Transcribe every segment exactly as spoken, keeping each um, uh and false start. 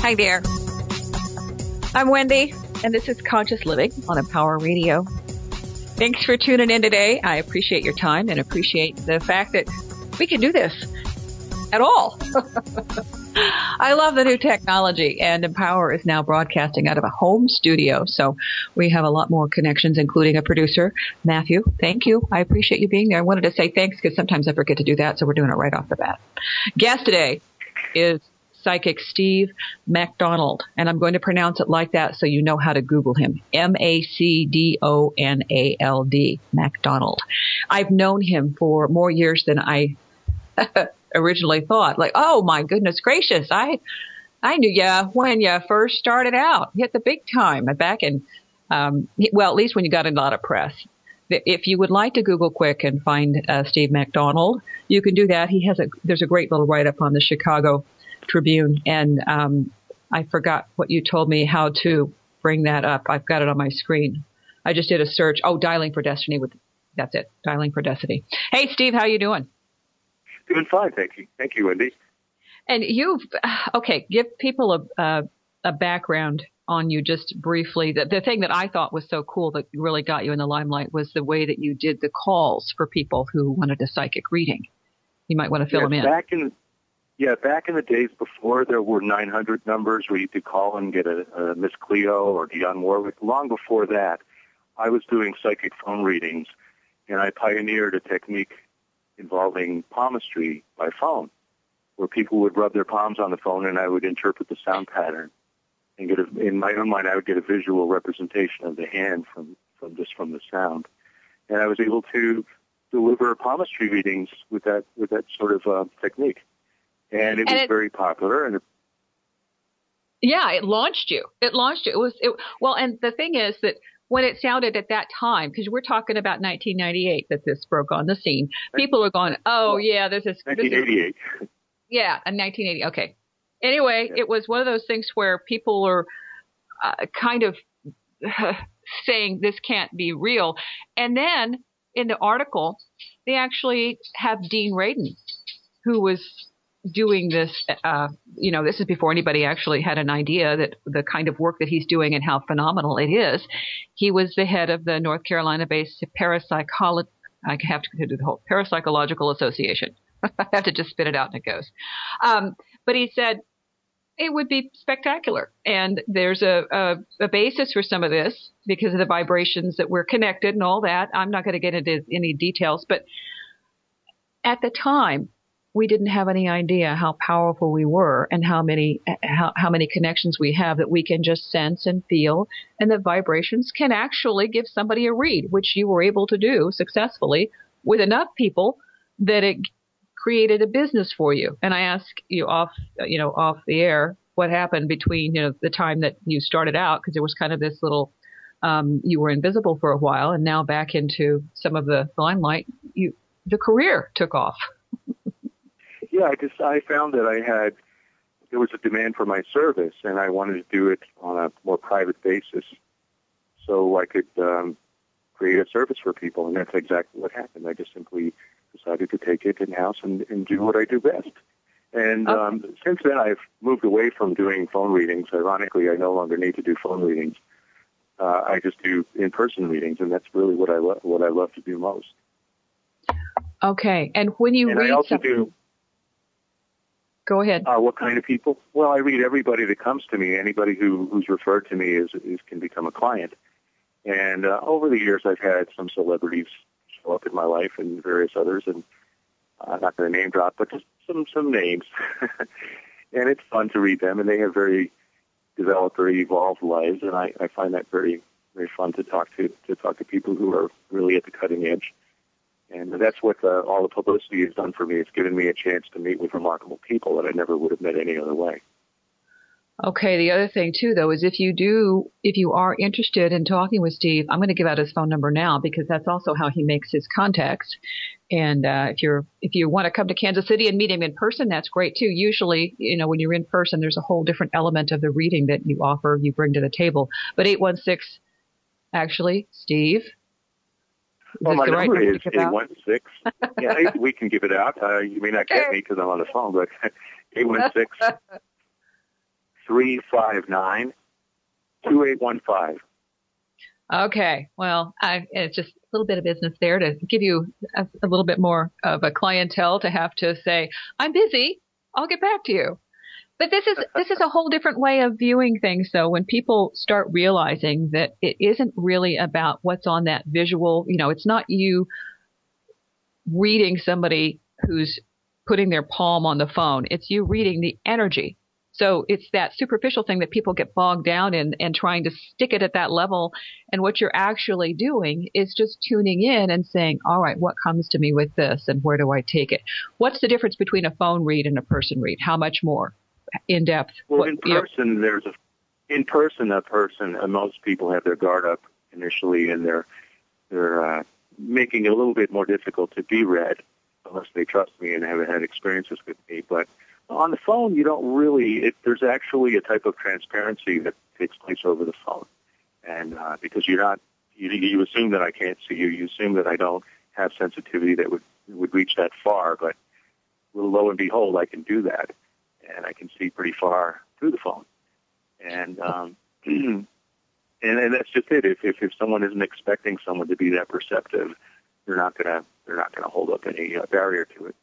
Hi there. I'm Wendy, and this is Conscious Living on Empower Radio. Thanks for tuning in today. I appreciate your time and appreciate the fact that we can do this at all. I love the new technology, and Empower is now broadcasting out of a home studio, so we have a lot more connections, including a producer, Matthew. Thank you. I appreciate you being there. I wanted to say thanks because sometimes I forget to do that, so we're doing it right off the bat. Guest today is Psychic Steve MacDonald, and I'm going to pronounce it like that so you know how to Google him. M A C D O N A L D, MacDonald. I've known him for more years than I originally thought. Like, oh my goodness gracious, I I knew you when you first started out. Hit the big time back in, um, well, at least when you got a lot of press. If you would like to Google quick and find uh, Steve MacDonald, you can do that. He has a there's a great little write-up on the Chicago Tribune, and um, I forgot what you told me how to bring that up. I've got it on my screen. I just did a search. Oh, Dialing for Destiny. With that's it. Dialing for Destiny. Hey, Steve, how you doing? Doing fine, thank you. Thank you, Wendy. And you've okay. Give people a uh, a background on you just briefly. The, the thing that I thought was so cool that really got you in the limelight was the way that you did the calls for people who wanted a psychic reading. You might want to fill yeah, them in. Back in Yeah, back in the days before there were nine hundred numbers where you could call and get a, a Miss Cleo or Dionne Warwick, long before that, I was doing psychic phone readings, and I pioneered a technique involving palmistry by phone, where people would rub their palms on the phone and I would interpret the sound pattern. And get a, in my own mind, I would get a visual representation of the hand from, from just from the sound. And I was able to deliver palmistry readings with that with that sort of uh, technique. And it and was it, very popular. And it, yeah, it launched you. It launched you. It was it, well, and the thing is that when it sounded at that time, because we're talking about nineteen ninety-eight that this broke on the scene, people are going, "Oh, well, yeah, this is nineteen eighty-eight." This is, yeah, in nineteen eighty. Okay. Anyway, yeah. It was one of those things where people are uh, kind of uh, saying this can't be real, and then in the article, they actually have Dean Radin, who was doing this, uh, you know, this is before anybody actually had an idea that the kind of work that he's doing and how phenomenal it is. He was the head of the North Carolina-based parapsychology, I have to do the whole Parapsychological Association. I have to just spit it out and it goes. Um, but he said it would be spectacular. And there's a, a, a basis for some of this because of the vibrations that we're connected and all that. I'm not going to get into any details, but at the time, we didn't have any idea how powerful we were and how many how, how many connections we have that we can just sense and feel, and the vibrations can actually give somebody a read, which you were able to do successfully with enough people that it created a business for you. And I asked you off, you know, off the air, what happened between, you know, the time that you started out, because there was kind of this little, um, you were invisible for a while, and now back into some of the limelight, you the career took off. Yeah, I just I found that I had there was a demand for my service, and I wanted to do it on a more private basis, so I could um, create a service for people, and that's exactly what happened. I just simply decided to take it in house and, and do what I do best. And okay. um, since then, I've moved away from doing phone readings. Ironically, I no longer need to do phone readings. Uh, I just do in-person readings, and that's really what I lo- what I love to do most. Okay, and when you and read I also something. do. Go ahead. Uh, what kind of people? Well, I read everybody that comes to me. Anybody who, who's referred to me is, is can become a client. And uh, over the years, I've had some celebrities show up in my life and various others, and I'm uh, not going to name drop, but just some some names. And it's fun to read them, and they have very developed or evolved lives, and I, I find that very very fun to talk to to talk to people who are really at the cutting edge. And that's what uh, all the publicity has done for me. It's given me a chance to meet with remarkable people that I never would have met any other way. Okay. The other thing, too, though, is if you do, if you are interested in talking with Steve, I'm going to give out his phone number now because that's also how he makes his contacts. And uh, if you're if you want to come to Kansas City and meet him in person, that's great, too. Usually, you know, when you're in person, there's a whole different element of the reading that you offer, you bring to the table. But eight one six, actually, Steve. Well, my number right is eight one six. Yeah, we can give it out. Uh, you may not get me because I'm on the phone, but eight one six, three five nine, two eight one five. Okay. Well, I, it's just a little bit of business there to give you a, a little bit more of a clientele to have to say, I'm busy. I'll get back to you. But this is this is a whole different way of viewing things, though, when people start realizing that it isn't really about what's on that visual. You know, it's not you reading somebody who's putting their palm on the phone. It's you reading the energy. So it's that superficial thing that people get bogged down in and trying to stick it at that level. And what you're actually doing is just tuning in and saying, all right, what comes to me with this and where do I take it? What's the difference between a phone read and a person read? How much more in depth? Well, what, in person, you know, there's a, in person, a person, uh, most people have their guard up initially and they're, they're, uh, making it a little bit more difficult to be read unless they trust me and have had experiences with me. But on the phone, you don't really, it, there's actually a type of transparency that takes place over the phone. And uh, because you're not, you, you assume that I can't see you, you assume that I don't have sensitivity that would, would reach that far, but lo and behold, I can do that. And I can see pretty far through the phone. And, um, and, and that's just it. If, if, if someone isn't expecting someone to be that perceptive, they're not going to, they're not going to hold up any uh, barrier to it.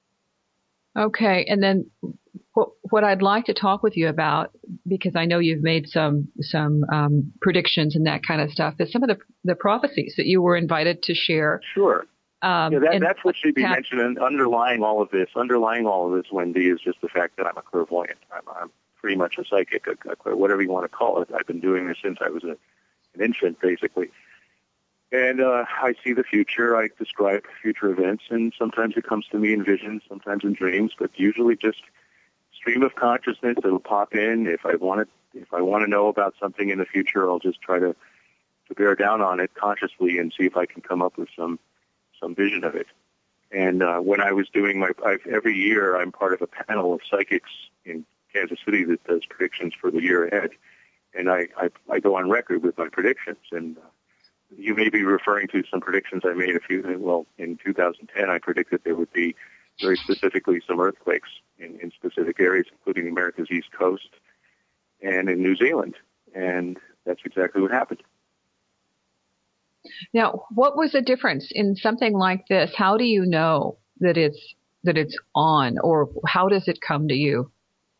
Okay. And then what, what I'd like to talk with you about, because I know you've made some, some, um, predictions and that kind of stuff, is some of the, the prophecies that you were invited to share. Sure. Um, yeah, that, and, that's what should be have, mentioned. And underlying all of this, underlying all of this, Wendy, is just the fact that I'm a clairvoyant. I'm, I'm pretty much a psychic, a, a, whatever you want to call it. I've been doing this since I was a, an infant, basically. And uh, I see the future. I describe future events, and sometimes it comes to me in visions, sometimes in dreams, but usually just stream of consciousness that'll pop in. If I want to, if I want to know about something in the future, I'll just try to, to bear down on it consciously and see if I can come up with some some vision of it. And uh, when I was doing my, I've, every year I'm part of a panel of psychics in Kansas City that does predictions for the year ahead. And I, I, I go on record with my predictions. And uh, you may be referring to some predictions I made a few, well, in two thousand ten, I predicted there would be very specifically some earthquakes in, in specific areas, including America's East Coast and in New Zealand. And that's exactly what happened. Now, what was the difference in something like this? How do you know that it's that it's on, or how does it come to you?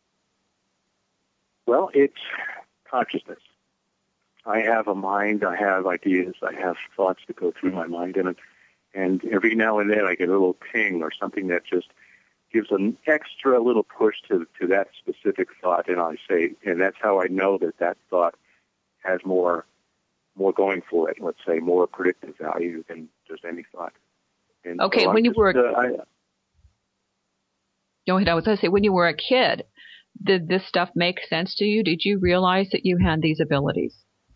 Well, it's consciousness. I have a mind, I have ideas, I have thoughts that go through my mind, and and every now and then I get a little ping or something that just gives an extra little push to to that specific thought, and I say, and that's how I know that that thought has more more going for it. Let's say more predictive value than just any thought. And okay, so when you just, were, uh, I, go ahead. I was going to say, when you were a kid, did this stuff make sense to you? Did you realize that you had these abilities?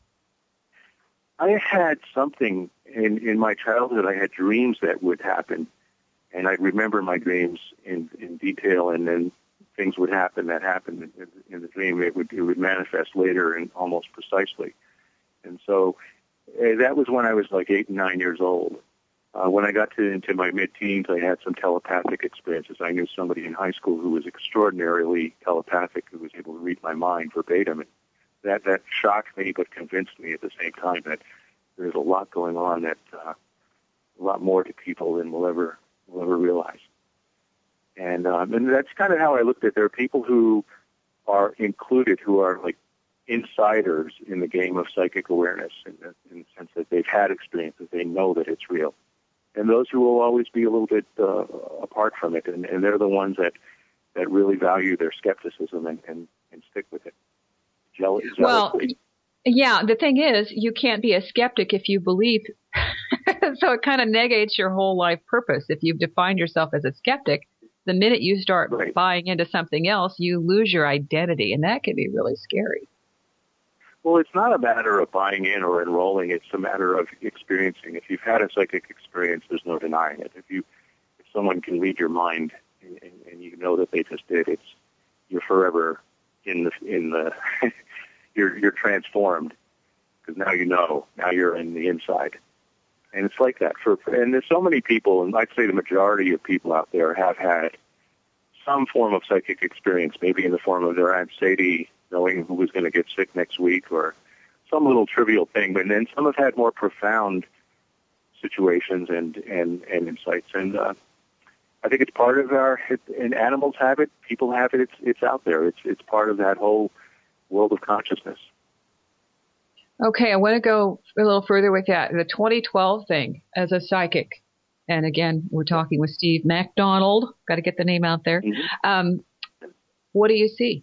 I had something in, in my childhood. I had dreams that would happen, and I'd remember my dreams in, in detail, and then things would happen that happened in, in the dream. It would, it would manifest later and almost precisely. And so uh, that was when I was like eight and nine years old. Uh, when I got to into my mid-teens, I had some telepathic experiences. I knew somebody in high school who was extraordinarily telepathic, who was able to read my mind verbatim. And that, that shocked me, but convinced me at the same time that there's a lot going on, that uh, a lot more to people than we'll ever, we'll ever realize. And, um, and that's kind of how I looked at it. There are people who are included, who are like insiders in the game of psychic awareness, in the, in the sense that they've had experiences, they know that it's real. And those who will always be a little bit uh, apart from it, and, and they're the ones that, that really value their skepticism and, and, and stick with it. Jeal- well, yeah, the thing is, you can't be a skeptic if you believe. So it kind of negates your whole life purpose. If you've defined yourself as a skeptic, the minute you start right. buying into something else, you lose your identity, and that can be really scary. Well, it's not a matter of buying in or enrolling. It's a matter of experiencing. If you've had a psychic experience, there's no denying it. If you, if someone can read your mind and, and, and you know that they just did, it's you're forever in the in the you're you're transformed, because now you know. Now you're in the inside, and it's like that for. And there's so many people, and I'd say the majority of people out there have had some form of psychic experience, maybe in the form of their Aunt Sadie knowing who was going to get sick next week, or some little trivial thing. But then some have had more profound situations and, and, and insights. And uh, I think it's part of our, and animals have it, people have it, it's, it's out there. It's, it's part of that whole world of consciousness. Okay, I want to go a little further with that. The twenty twelve thing as a psychic. And again, we're talking with Steve MacDonald. Got to get the name out there. Mm-hmm. Um, what do you see?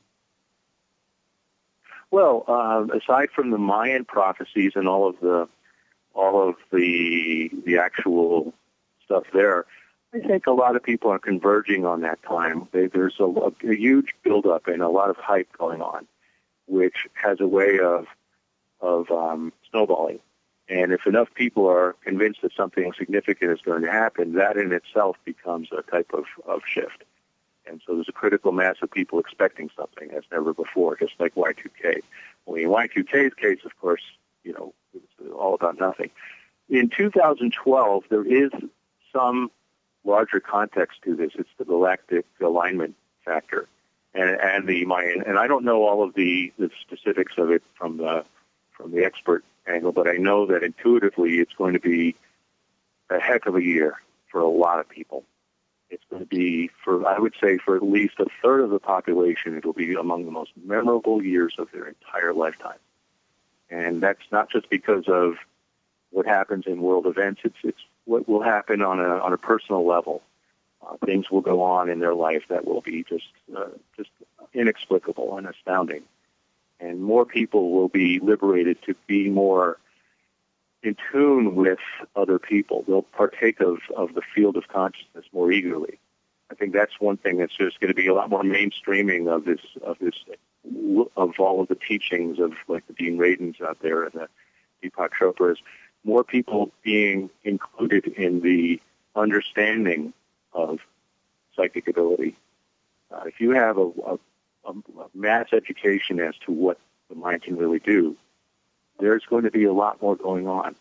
Well, uh, aside from the Mayan prophecies and all of the all of the the actual stuff there, I think a lot of people are converging on that time. They, there's a, a, a huge buildup and a lot of hype going on, which has a way of of um, snowballing. And if enough people are convinced that something significant is going to happen, that in itself becomes a type of, of shift. And so there's a critical mass of people expecting something as never before, just like Y two K. Only in Y two K's case, of course, you know, it's all about nothing. In two thousand twelve, there is some larger context to this. It's the galactic alignment factor and, and the Mayan. And I don't know all of the, the specifics of it from the from the expert angle, but I know that intuitively it's going to be a heck of a year for a lot of people. It's going to be, for I would say, for at least a third of the population, it will be among the most memorable years of their entire lifetime. And that's not just because of what happens in world events. It's it's what will happen on a on a personal level. Uh, things will go on in their life that will be just uh, just inexplicable and astounding. And more people will be liberated to be more in tune with other people. They'll partake of, of the field of consciousness more eagerly. I think that's one thing that's just going to be a lot more mainstreaming of this, of this, of all of the teachings of like the Dean Radins out there and the Deepak Chopras. More people being included in the understanding of psychic ability. Uh, if you have a, a A, a mass education as to what the mind can really do, there's going to be a lot more going on.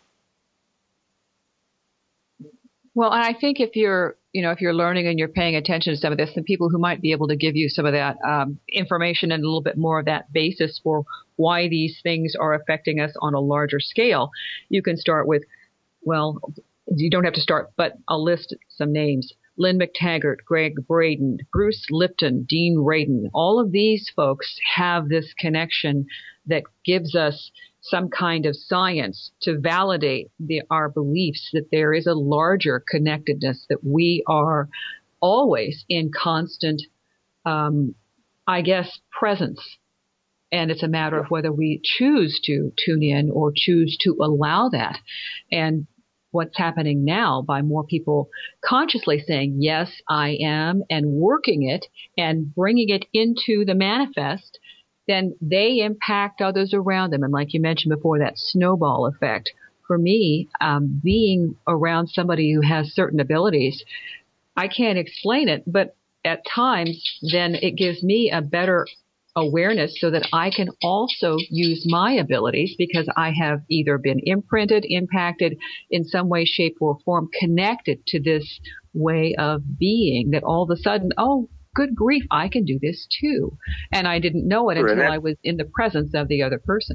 Well, and I think if you're, you know, if you're learning and you're paying attention to some of this, the people who might be able to give you some of that um, information and a little bit more of that basis for why these things are affecting us on a larger scale, you can start with, well, you don't have to start, but I'll list some names. Lynn McTaggart, Greg Braden, Bruce Lipton, Dean Radin, all of these folks have this connection that gives us some kind of science to validate the, our beliefs that there is a larger connectedness, that we are always in constant, um, I guess, presence. And it's a matter of whether we choose to tune in or choose to allow that. And what's happening now by more people consciously saying, yes, I am, and working it and bringing it into the manifest, then they impact others around them. And like you mentioned before, that snowball effect. For me, um, being around somebody who has certain abilities, I can't explain it, but at times then it gives me a better awareness so that I can also use my abilities because I have either been imprinted, impacted in some way, shape, or form, connected to this way of being, that all of a sudden, oh, good grief, I can do this too. And I didn't know it until I was in the presence of the other person.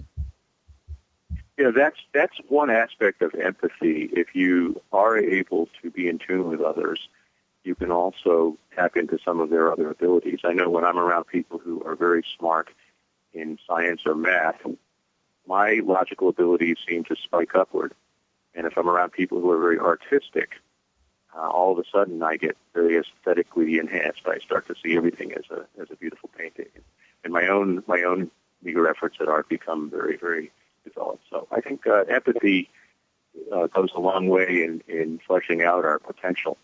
Yeah, that's that's one aspect of empathy. If you are able to be in tune with others, you can also tap into some of their other abilities. I know when I'm around people who are very smart in science or math, my logical abilities seem to spike upward. And if I'm around people who are very artistic, uh, all of a sudden I get very aesthetically enhanced. I start to see everything as a as a beautiful painting. And my own my own meager efforts at art become very, very developed. So I think uh, empathy uh, goes a long way in, in fleshing out our potential.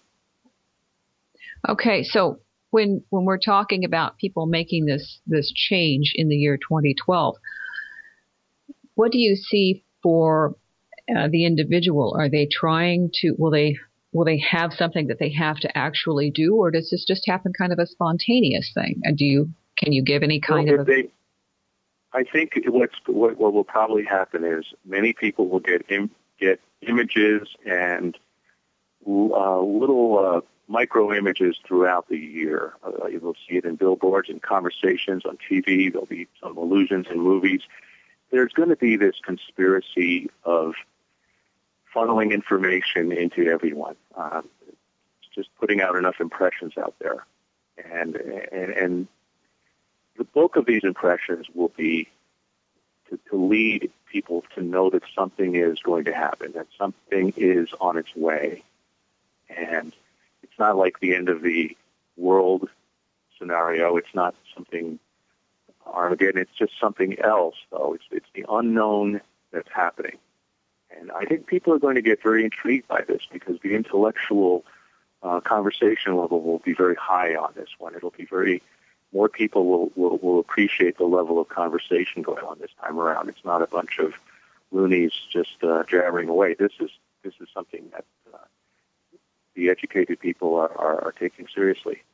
Okay, so when when we're talking about people making this this change in the year twenty twelve, what do you see for uh, the individual? Are they trying to will they will they have something that they have to actually do, or does this just happen kind of a spontaneous thing? And do you can you give any kind well, of? They, I think what's what, what will probably happen is many people will get im, get images and uh, little. Uh, micro images throughout the year. Uh, you'll see it in billboards and conversations on T V. There'll be some allusions in movies. There's going to be this conspiracy of funneling information into everyone. Um, just putting out enough impressions out there. And, and, and the bulk of these impressions will be to, to lead people to know that something is going to happen, that something is on its way. And it's not like the end of the world scenario. It's not something Armageddon. It's just something else, though. It's, it's the unknown that's happening. And I think people are going to get very intrigued by this because the intellectual uh, conversation level will be very high on this one. It'll be very, more people will, will, will appreciate the level of conversation going on this time around. It's not a bunch of loonies just uh, jabbering away. This is this is something that uh, the educated people are, are, are taking seriously.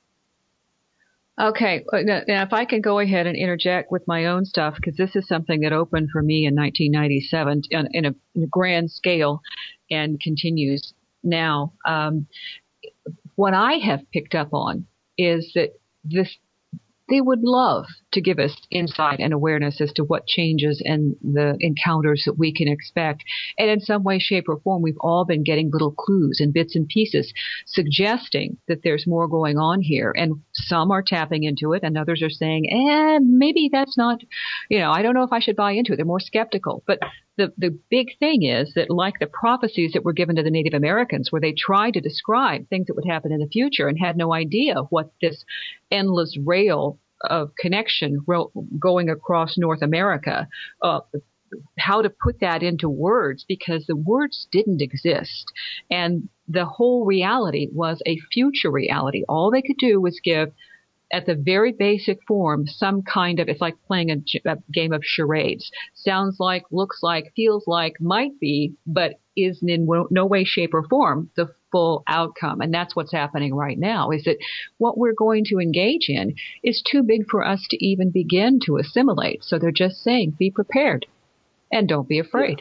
Okay, now if I can go ahead and interject with my own stuff, because this is something that opened for me in nineteen ninety-seven in, in, a, in a grand scale and continues now. Um, what I have picked up on is that this they would love to give us insight and awareness as to what changes and the encounters that we can expect. And in some way, shape, or form, we've all been getting little clues and bits and pieces suggesting that there's more going on here. And some are tapping into it and others are saying, eh, maybe that's not, you know, I don't know if I should buy into it. They're more skeptical. But the, the big thing is that like the prophecies that were given to the Native Americans, where they tried to describe things that would happen in the future and had no idea what this endless rail of connection going across North America, uh, how to put that into words, because the words didn't exist. And the whole reality was a future reality. All they could do was give, at the very basic form, some kind of, it's like playing a, a game of charades. Sounds like, looks like, feels like, might be, but is in no way, shape, or form the full outcome. And that's what's happening right now, is that what we're going to engage in is too big for us to even begin to assimilate. So they're just saying, be prepared and don't be afraid. Yeah.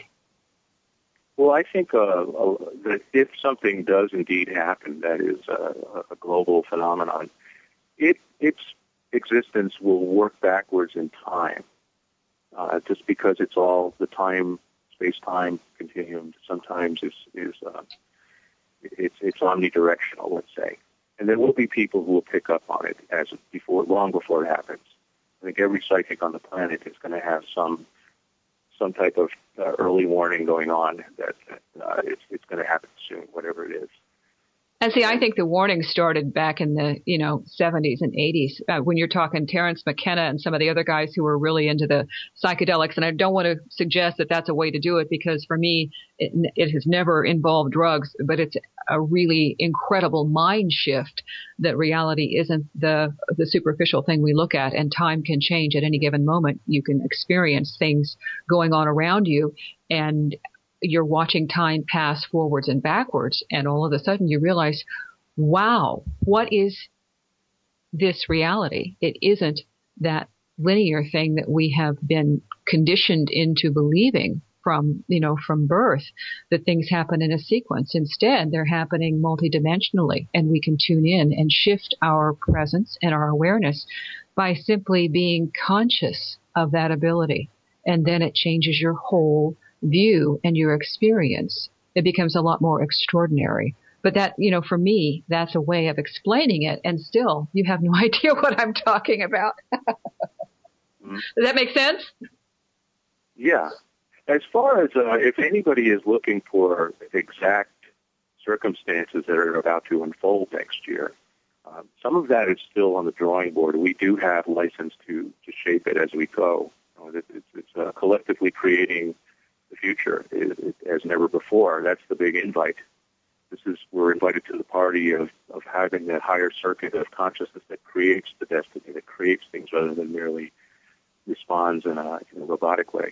Well, I think uh, uh, that if something does indeed happen that is a, a global phenomenon, it, its existence will work backwards in time, uh, just because it's all the time, space-time continuum sometimes is, is uh, it's, it's omnidirectional, let's say. And there will be people who will pick up on it as before, long before it happens. I think every psychic on the planet is going to have some some type of uh, early warning going on that uh, it's, it's going to happen soon, whatever it is. And see, I think the warning started back in the, you know, seventies and eighties, uh, when you're talking Terence McKenna and some of the other guys who were really into the psychedelics. And I don't want to suggest that that's a way to do it, because for me, it, it has never involved drugs, but it's a really incredible mind shift that reality isn't the, the superficial thing we look at, and time can change at any given moment. You can experience things going on around you, and you're watching time pass forwards and backwards, and all of a sudden you realize, wow, what is this reality? It isn't that linear thing that we have been conditioned into believing from, you know, from birth, that things happen in a sequence. Instead, they're happening multidimensionally, and we can tune in and shift our presence and our awareness by simply being conscious of that ability. And then it changes your whole view and your experience. It becomes a lot more extraordinary. But that, you know, for me, that's a way of explaining it. And still, you have no idea what I'm talking about. mm-hmm. Does that make sense? Yeah. As far as uh, if anybody is looking for exact circumstances that are about to unfold next year, uh, some of that is still on the drawing board. We do have license to, to shape it as we go. You know, it's it's uh, collectively creating the future as never before. That's the big invite. This is, we're invited to the party of, of having that higher circuit of consciousness that creates the destiny, that creates things rather than merely responds in a, in a robotic way.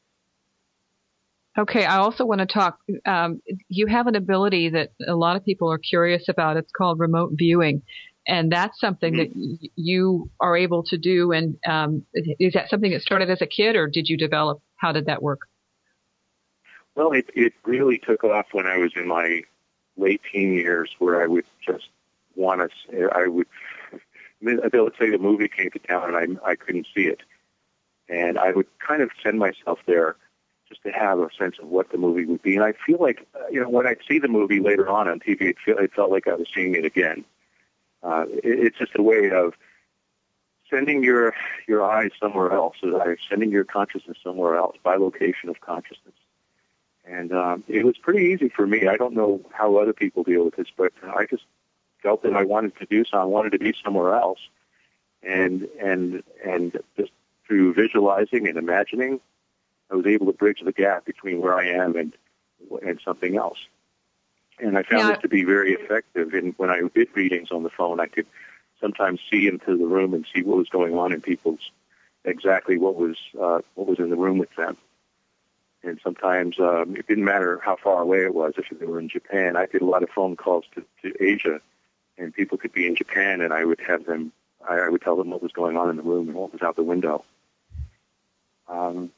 Okay, I also want to talk, um, you have an ability that a lot of people are curious about. It's called remote viewing. And that's something mm-hmm. that y- you are able to do. And um, is that something that started as a kid, or did you develop? How did that work? Well, it, it really took off when I was in my late teen years, where I would just want to. I would. They'll say the movie came to town and I I couldn't see it, and I would kind of send myself there just to have a sense of what the movie would be. And I feel like, uh, you know, when I'd see the movie later on on T V, it, feel, it felt like I was seeing it again. Uh, it, it's just a way of sending your your eyes somewhere else, or sending your consciousness somewhere else, by location of consciousness. And um, it was pretty easy for me. I don't know how other people deal with this, but I just felt that I wanted to do so. I wanted to be somewhere else. And, and, and just through visualizing and imagining, I was able to bridge the gap between where I am and and something else. And I found yeah. it to be very effective. And when I did readings on the phone, I could sometimes see into the room and see what was going on in people's, exactly what was uh, what was in the room with them. And sometimes um, it didn't matter how far away it was. If they were in Japan, I did a lot of phone calls to, to Asia, and people could be in Japan, and I would have them, I, I would tell them what was going on in the room and what was out the window. Um,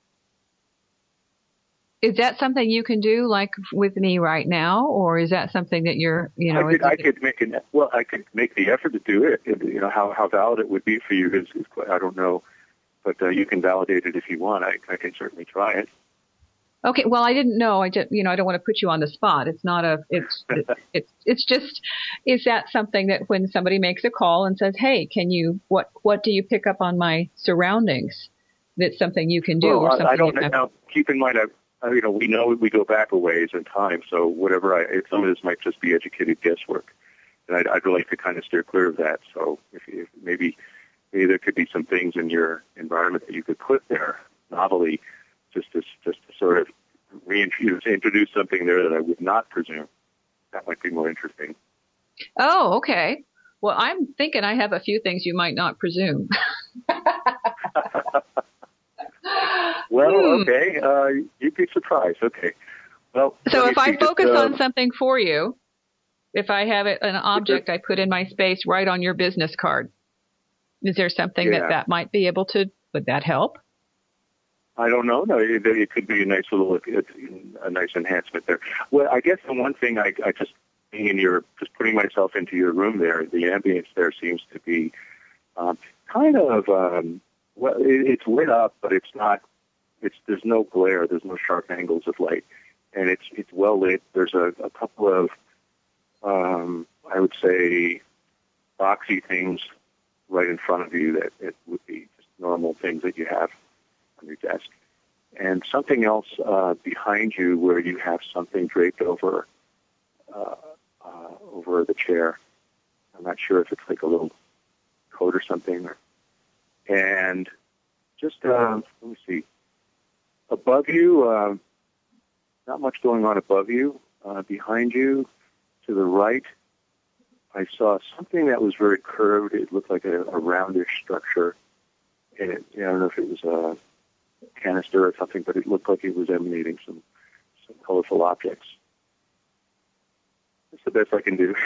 Is that something you can do, like with me right now, or is that something that you're, you know? I could, I could make an well. I could make the effort to do it. You know how, how valid it would be for you is, is quite, I don't know, but uh, you can validate it if you want. I, I can certainly try it. Okay. Well, I didn't know. I just, you know, I don't want to put you on the spot. It's not a. It's it's it's just. Is that something that when somebody makes a call and says, "Hey, can you? What what do you pick up on my surroundings?" That's something you can do. Well, or something I don't you know. Now, keep in mind, I. You know, we know we go back a ways in time, so whatever I, some of this might just be educated guesswork, and I'd, I'd like to kind of steer clear of that. So if, if maybe, maybe there could be some things in your environment that you could put there, novelty, just to just to sort of reintroduce, introduce something there that I would not presume. That might be more interesting. Oh, okay. Well, I'm thinking I have a few things you might not presume. Well, hmm. okay. Uh, you'd be surprised. Okay. Well. So if I focus just, uh, on something for you, if I have it, an object I put in my space right on your business card, is there something yeah. that that might be able to? Would that help? I don't know. No, it, it could be a nice little, a nice enhancement there. Well, I guess the one thing I, I just being in your, just putting myself into your room there, the ambience there seems to be um, kind of. Um, Well, it's lit up, but it's not. It's there's no glare. There's no sharp angles of light, and it's it's well lit. There's a, a couple of, um, I would say, boxy things right in front of you that it would be just normal things that you have on your desk, and something else uh, behind you where you have something draped over uh, uh, over the chair. I'm not sure if it's like a little coat or something, or. And just, uh, let me see, above you, uh, not much going on above you. Uh, behind you, to the right, I saw something that was very curved. It looked like a, a roundish structure. And it, I don't know if it was a canister or something, but it looked like it was emanating some, some colorful objects. That's the best I can do.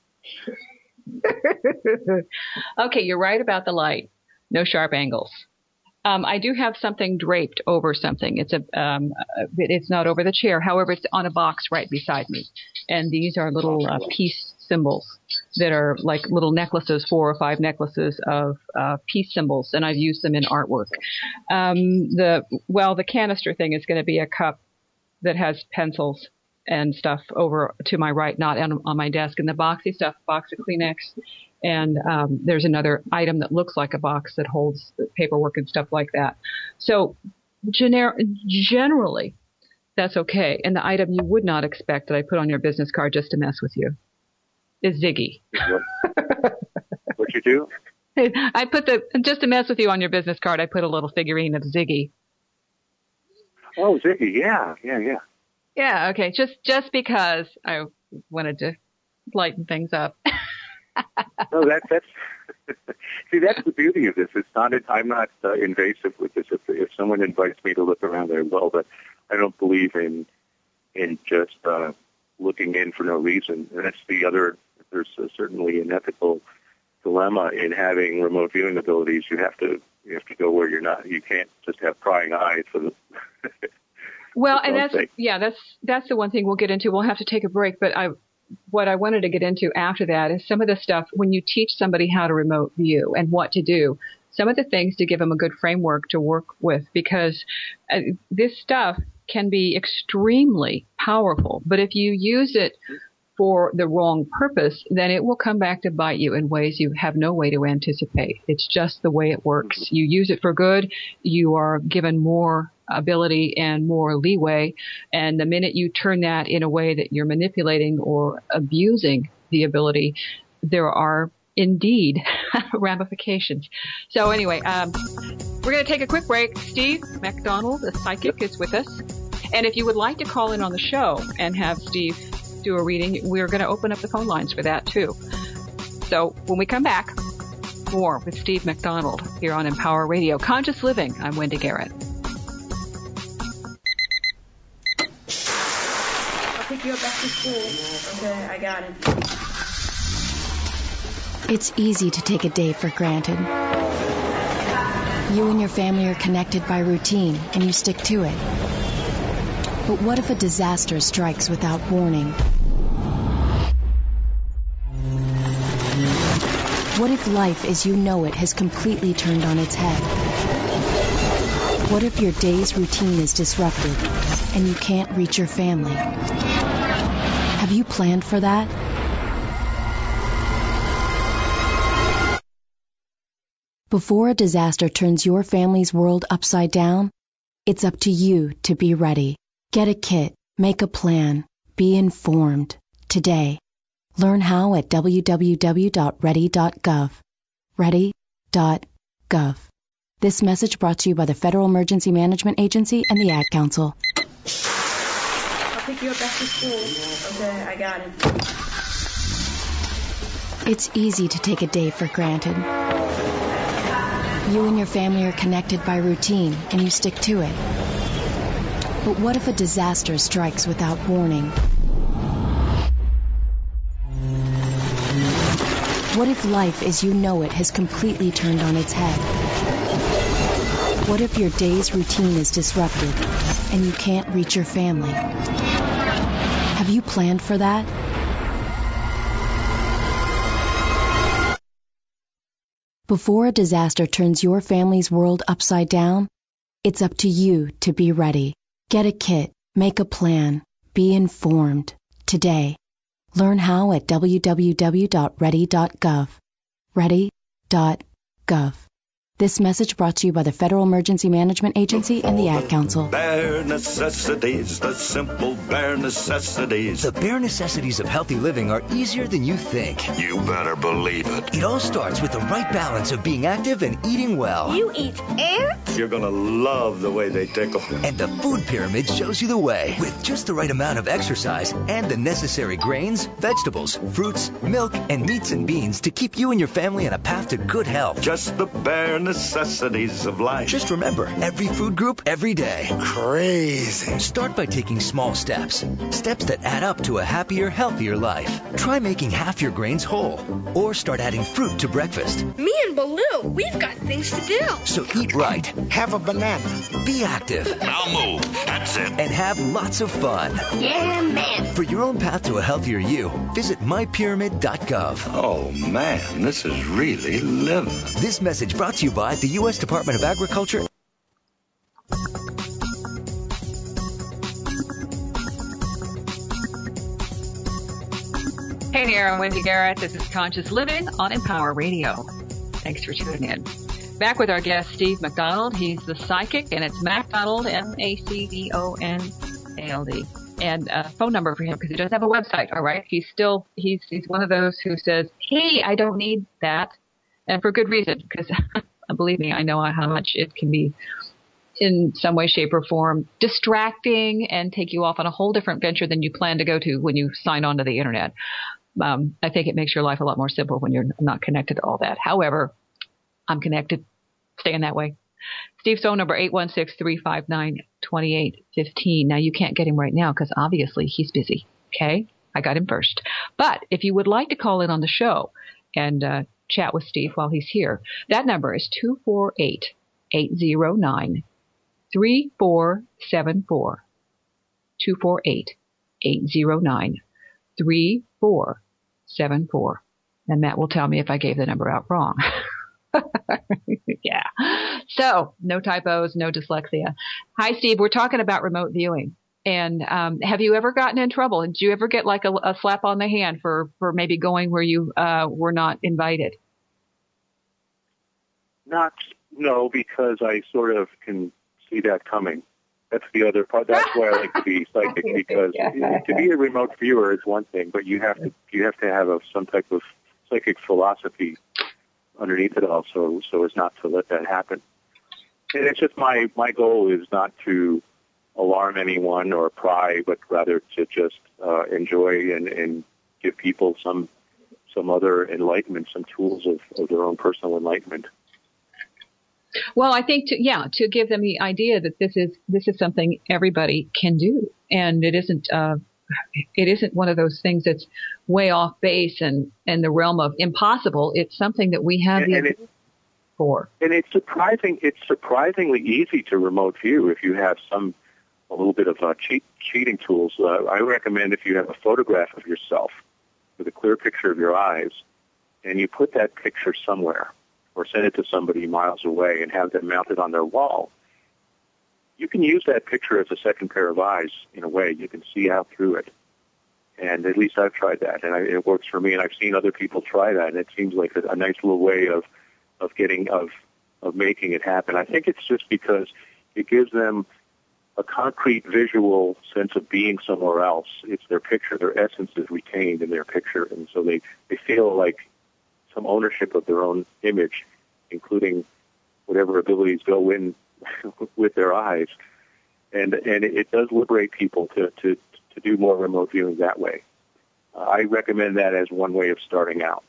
Okay, you're right about the light. No sharp angles. Um, I do have something draped over something. It's a, um, it's not over the chair. However, it's on a box right beside me. And these are little uh, peace symbols that are like little necklaces, four or five necklaces of uh, peace symbols. And I've used them in artwork. Um, the, well, the canister thing is going to be a cup that has pencils and stuff over to my right, not on, on my desk. And the boxy stuff, box of Kleenex. And um, there's another item that looks like a box that holds paperwork and stuff like that. So gener- generally, that's okay. And the item you would not expect that I put on your business card just to mess with you is Ziggy. What'd you do? I put the, just to mess with you on your business card, I put a little figurine of Ziggy. Oh, Ziggy, yeah, yeah, yeah. Yeah, okay, just just because I wanted to lighten things up. No, that, that's see, that's the beauty of this. It's not. I'm not uh, invasive with this. If, if someone invites me to look around, I will. But I don't believe in in just uh, looking in for no reason. And that's the other. There's uh, certainly an ethical dilemma in having remote viewing abilities. You have to you have to go where you're not. You can't just have prying eyes for the. Well, and that's sake. yeah, that's that's the one thing we'll get into. We'll have to take a break, but I. what I wanted to get into after that is some of the stuff when you teach somebody how to remote view and what to do, some of the things to give them a good framework to work with, because uh, this stuff can be extremely powerful. But if you use it for the wrong purpose, then it will come back to bite you in ways you have no way to anticipate. It's just the way it works. You use it for good, you are given more ability and more leeway. And the minute you turn that in a way that you're manipulating or abusing the ability, there are indeed ramifications. So anyway, um, we're going to take a quick break. Steve McDonald, the psychic, is with us. And if you would like to call in on the show and have Steve do a reading, we're going to open up the phone lines for that too. So when we come back, more with Steve McDonald here on Empower Radio. Conscious Living. I'm Wendy Garrett. I'll pick you up after school. Okay, I got it. It's easy to take a day for granted. You and your family are connected by routine, and you stick to it. But what if a disaster strikes without warning? What if life as you know it has completely turned on its head? What if your day's routine is disrupted and you can't reach your family? Have you planned for that? Before a disaster turns your family's world upside down, it's up to you to be ready. Get a kit, make a plan, be informed today. Learn how at w w w dot ready dot gov. ready dot gov. This message brought to you by the Federal Emergency Management Agency and the Ad Council. I'll pick you up after school. Okay, I got it. It's easy to take a day for granted. You and your family are connected by routine, and you stick to it. But what if a disaster strikes without warning? What if life as you know it has completely turned on its head? What if your day's routine is disrupted and you can't reach your family? Have you planned for that? Before a disaster turns your family's world upside down, it's up to you to be ready. Get a kit, make a plan, be informed today. Learn how at w w w dot ready dot gov. ready dot gov. This message brought to you by the Federal Emergency Management Agency and the Ad Council. Bare necessities, the simple bare necessities. The bare necessities of healthy living are easier than you think. You better believe it. It all starts with the right balance of being active and eating well. You eat ants? You're going to love the way they tickle. And the food pyramid shows you the way. With just the right amount of exercise and the necessary grains, vegetables, fruits, milk, and meats and beans to keep you and your family on a path to good health. Just the bare necessities of life. Just remember, every food group, every day. Crazy. Start by taking small steps. Steps that add up to a happier, healthier life. Try making half your grains whole. Or start adding fruit to breakfast. Me and Baloo, we've got things to do. So eat right. Have a banana. Be active. I'll move. That's it. And have lots of fun. Yeah, man. For your own path to a healthier you, visit my pyramid dot gov. Oh, man, this is really living. This message brought to you by the U S Department of Agriculture. Hey there, I'm Wendy Garrett. This is Conscious Living on Empower Radio. Thanks for tuning in. Back with our guest, Steve McDonald. He's the psychic, and it's MacDonald, M A C D O N A L D. And a phone number for him because he doesn't have a website, all right? He's still, he's he's one of those who says, hey, I don't need that. And for good reason, because believe me, I know how much it can be in some way, shape, or form distracting and take you off on a whole different venture than you plan to go to when you sign on to the internet. Um, I think it makes your life a lot more simple when you're not connected to all that. However, I'm connected, staying that way. Steve's phone number, eight one six, three five nine, two eight one five. Now, you can't get him right now because obviously he's busy, okay? I got him first. But if you would like to call in on the show and uh, chat with Steve while he's here, that number is two four eight, eight zero nine, three four seven four. two four eight, eight zero nine, three four seven four. And Matt will tell me if I gave the number out wrong. Yeah. So no typos, no dyslexia. Hi, Steve. We're talking about remote viewing. And um, have you ever gotten in trouble? Did you ever get like a, a slap on the hand for, for maybe going where you uh, were not invited? Not, no, because I sort of can see that coming. That's the other part. That's why I like to be psychic, because yeah. to be a remote viewer is one thing, but you have to you have to have a, some type of psychic philosophy underneath it all, so so as not to let that happen. And it's just my my goal is not to alarm anyone or pry, but rather to just uh, enjoy and, and give people some some other enlightenment, some tools of, of their own personal enlightenment. Well, I think, to, yeah, to give them the idea that this is this is something everybody can do, and it isn't uh, it isn't one of those things that's way off base and in the realm of impossible. It's something that we have and, the and it, for. And it's surprising. It's surprisingly easy to remote view if you have some a little bit of uh, cheat, cheating tools. Uh, I recommend if you have a photograph of yourself with a clear picture of your eyes, and you put that picture somewhere, or send it to somebody miles away and have them mounted on their wall, you can use that picture as a second pair of eyes in a way. You can see out through it. And at least I've tried that, and I, it works for me, and I've seen other people try that, and it seems like a, a nice little way of, of getting, of, of making it happen. I think it's just because it gives them a concrete visual sense of being somewhere else. It's their picture, their essence is retained in their picture, and so they, they feel like some ownership of their own image, including whatever abilities go in with their eyes. And and it does liberate people to, to, to do more remote viewing that way. Uh, I recommend that as one way of starting out.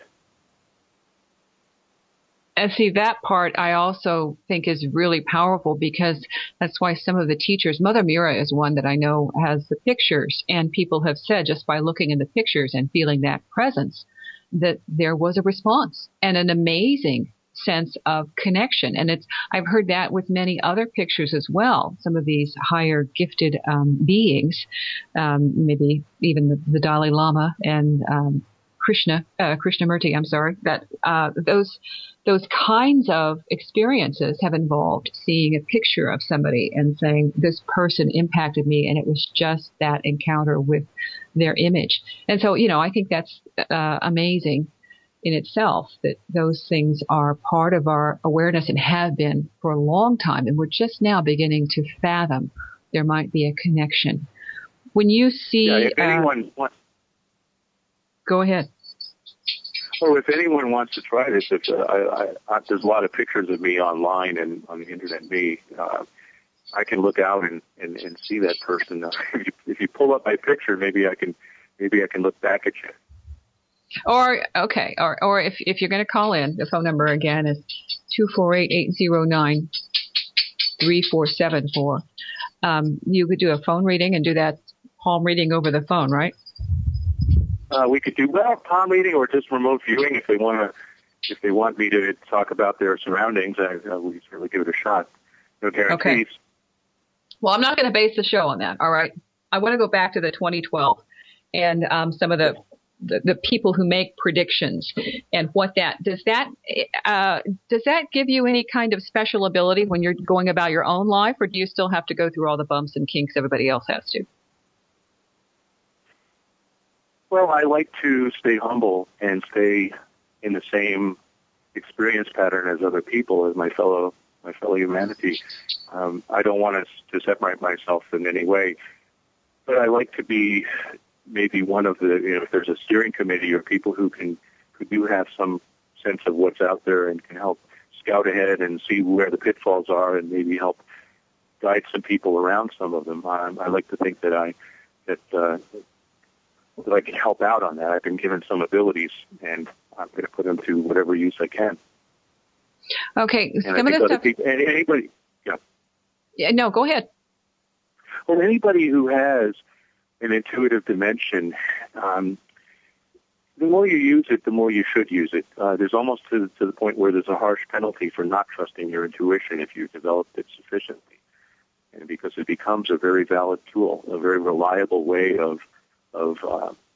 And see, that part I also think is really powerful, because that's why some of the teachers, Mother Mira is one that I know has the pictures, and people have said just by looking in the pictures and feeling that presence, that there was a response and an amazing sense of connection. And it's, I've heard that with many other pictures as well. Some of these higher gifted um, beings, um, maybe even the, the Dalai Lama and um, Krishna, uh, Krishnamurti, I'm sorry, that uh, those those kinds of experiences have involved seeing a picture of somebody and saying, this person impacted me, and it was just that encounter with their image. And so, you know, I think that's uh, amazing in itself, that those things are part of our awareness and have been for a long time, and we're just now beginning to fathom there might be a connection. When you see... Yeah, if anyone uh, wants... Go ahead. Oh, if anyone wants to try this, if, uh, I, I, there's a lot of pictures of me online and on the internet. Me, uh, I can look out and, and, and see that person. Uh, if, you, if you pull up my picture, maybe I can maybe I can look back at you. Or okay, or or if if you're going to call in, the phone number again is two four eight eight zero nine three four seven four. Um, you could do a phone reading and do that palm reading over the phone, right? Uh, we could do well palm reading or just remote viewing if they want to. If they want me to talk about their surroundings, I, I will certainly give it a shot. No guarantees. Okay. Well, I'm not going to base the show on that. All right. I want to go back to the twenty twelve and um, some of the, the the people who make predictions and what that does that uh, does that give you any kind of special ability when you're going about your own life, or do you still have to go through all the bumps and kinks everybody else has to? Well, I like to stay humble and stay in the same experience pattern as other people, as my fellow my fellow humanity. Um, I don't want to, to separate myself in any way, but I like to be maybe one of the, you know, if there's a steering committee or people who can who do have some sense of what's out there and can help scout ahead and see where the pitfalls are and maybe help guide some people around some of them. I, I like to think that I that. Uh, that I can help out on that. I've been given some abilities, and I'm going to put them to whatever use I can. Okay, and some of the stuff. People, and anybody, yeah. Yeah, no, go ahead. Well, anybody who has an intuitive dimension, um, the more you use it, the more you should use it. Uh, there's almost to, to the point where there's a harsh penalty for not trusting your intuition if you've developed it sufficiently, and because it becomes a very valid tool, a very reliable way of of uh,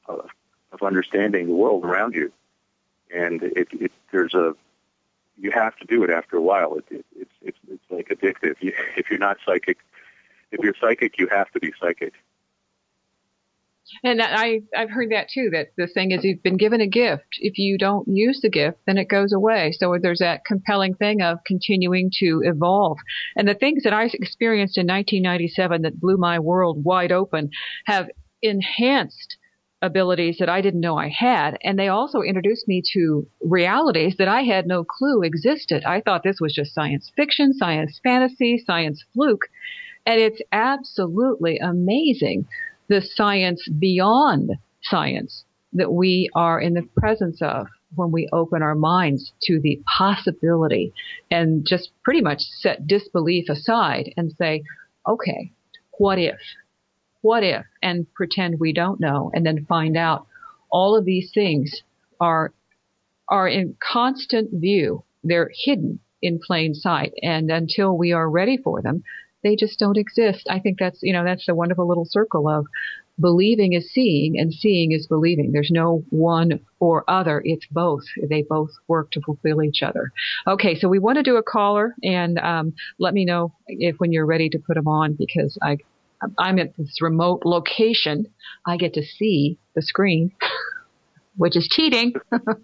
of, of understanding the world around you. And it, it, there's a, you have to do it after a while. It, it, it's, it's, it's like addictive. You, if you're not psychic, if you're psychic, you have to be psychic. And I, I've heard that too, that the thing is you've been given a gift. If you don't use the gift, then it goes away. So there's that compelling thing of continuing to evolve. And the things that I experienced in nineteen ninety-seven that blew my world wide open have enhanced abilities that I didn't know I had. And they also introduced me to realities that I had no clue existed. I thought this was just science fiction, science fantasy, science fluke. And it's absolutely amazing, the science beyond science that we are in the presence of when we open our minds to the possibility and just pretty much set disbelief aside and say, okay, what if? What if? And pretend we don't know, and then find out all of these things are are in constant view. They're hidden in plain sight, and until we are ready for them, they just don't exist. I think that's, you know, that's the wonderful little circle of believing is seeing and seeing is believing. There's no one or other. It's both. They both work to fulfill each other. Okay, so we want to do a caller, and um, let me know if when you're ready to put them on, because I, I'm at this remote location. I get to see the screen, which is cheating.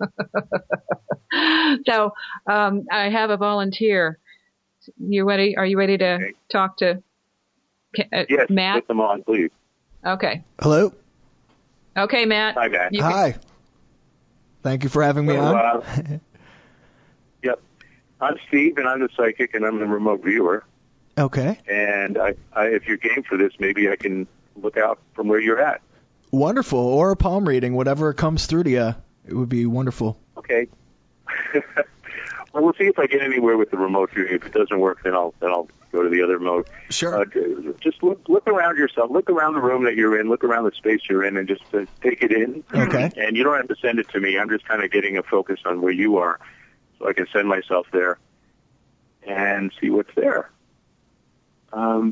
So um, I have a volunteer. You ready? Are you ready to okay. talk to uh, yes, Matt? Put them on, please. Okay. Hello. Okay, Matt. Hi, Matt. You Hi. Can... Thank you for having me so, on. Uh, yep. I'm Steve, and I'm the psychic, and I'm the remote viewer. Okay. And I, I, if you're game for this, maybe I can look out from where you're at. Wonderful. Or a palm reading, whatever comes through to you. It would be wonderful. Okay. Well, we'll see if I get anywhere with the remote viewing. If it doesn't work, then I'll then I'll go to the other mode. Sure. Uh, just look look around yourself. Look around the room that you're in. Look around the space you're in, and just uh, take it in. Okay. And you don't have to send it to me. I'm just kind of getting a focus on where you are, so I can send myself there and see what's there. Um.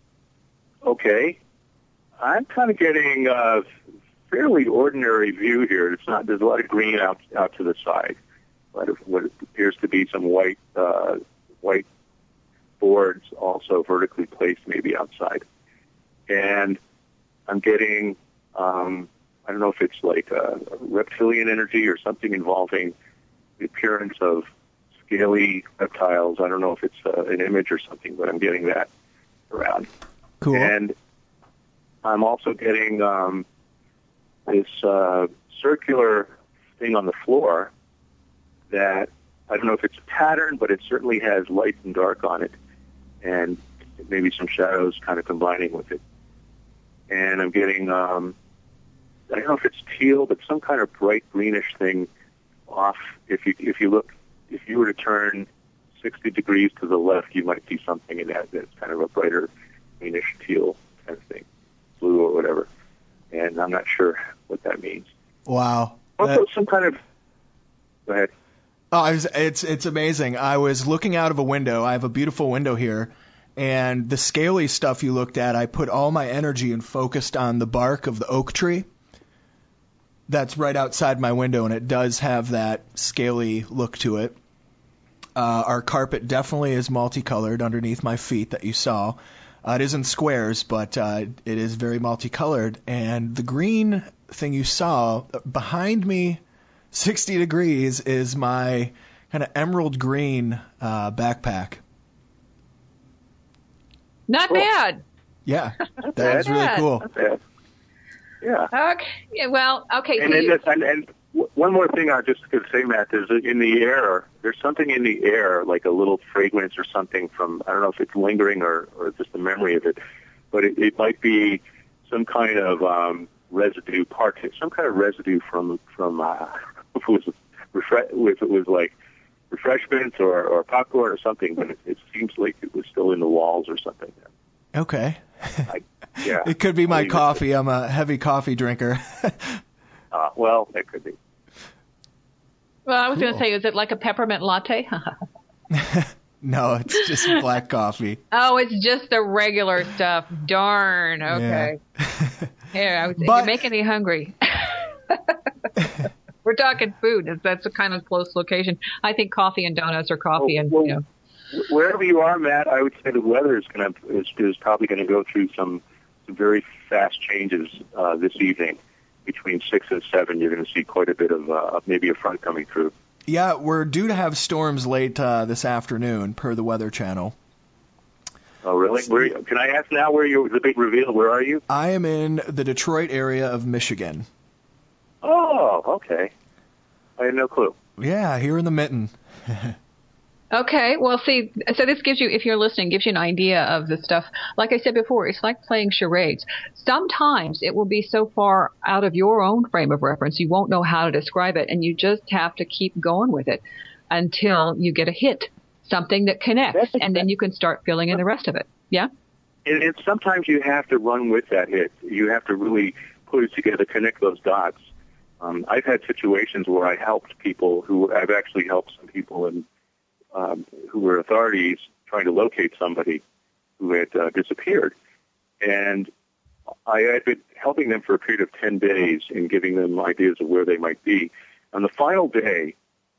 Okay. I'm kind of getting a fairly ordinary view here. It's not. There's a lot of green out out to the side. What appears to be some white uh, white boards also vertically placed maybe outside. And I'm getting, um, I don't know if it's like a, a reptilian energy or something involving the appearance of scaly reptiles. I don't know if it's uh, an image or something, but I'm getting that around. Cool. And I'm also getting um, this uh, circular thing on the floor that I don't know if it's a pattern, but it certainly has light and dark on it, and maybe some shadows kind of combining with it. And I'm getting, um, I don't know if it's teal, but some kind of bright greenish thing off. If you if you look, if you were to turn sixty degrees to the left, you might see something in that that's kind of a brighter greenish teal kind of thing, blue or whatever. And I'm not sure what that means. Wow. Also, That... some kind of. Go ahead. Oh, I was, it's it's amazing. I was looking out of a window. I have a beautiful window here, and the scaly stuff you looked at, I put all my energy and focused on the bark of the oak tree. That's right outside my window, and it does have that scaly look to it. Uh, our carpet definitely is multicolored underneath my feet that you saw. Uh, it is in squares, but uh, it is very multicolored. And the green thing you saw behind me, sixty degrees, is my kind of emerald green uh, backpack. Not Cool. bad. Yeah, Not that bad. was really cool. Not bad. Yeah. Okay. Yeah, well, okay. And, so then you- this, and, and w- one more thing I just could say, Matt, is that in the air, there's something in the air, like a little fragrance or something from, I don't know if it's lingering or, or just the memory of it, but it, it might be some kind of um, residue, part, some kind of residue from, from uh, if it was, refre- if it was like refreshments or, or popcorn or something, but it, it seems like it was still in the walls or something. Okay. I, yeah. It could be my Leave it. coffee. I'm a heavy coffee drinker. Uh, well, that could be. well, I was going to Cool. say, is it like a peppermint latte? No, it's just black coffee. Oh, it's just the regular stuff. Darn. Okay. Yeah. Here, I was, But- you're making me hungry. We're talking food. That's a kind of close location. I think coffee and donuts or coffee well, and, well, you know. Wherever you are, Matt, I would say the weather is going to is, is probably going to go through some, some very fast changes uh, this evening. Between six and seven, you're going to see quite a bit of uh, maybe a front coming through. Yeah, we're due to have storms late uh, this afternoon, per the Weather Channel. Oh, really? Where, can I ask now where you the big reveal? Where are you? I am in the Detroit area of Michigan. Oh, okay. I had no clue. Yeah, here in the mitten. Okay, well, see, so this gives you, if you're listening, gives you an idea of the stuff. Like I said before, it's like playing charades. Sometimes it will be so far out of your own frame of reference, you won't know how to describe it, and you just have to keep going with it until you get a hit, something that connects, exactly. And then you can start filling in the rest of it. Yeah? And, and sometimes you have to run with that hit. You have to really put it together, connect those dots. Um, I've had situations where I helped people who, I've actually helped some people in Um, who were authorities trying to locate somebody who had uh, disappeared. And I had been helping them for a period of ten days and giving them ideas of where they might be. On the final day,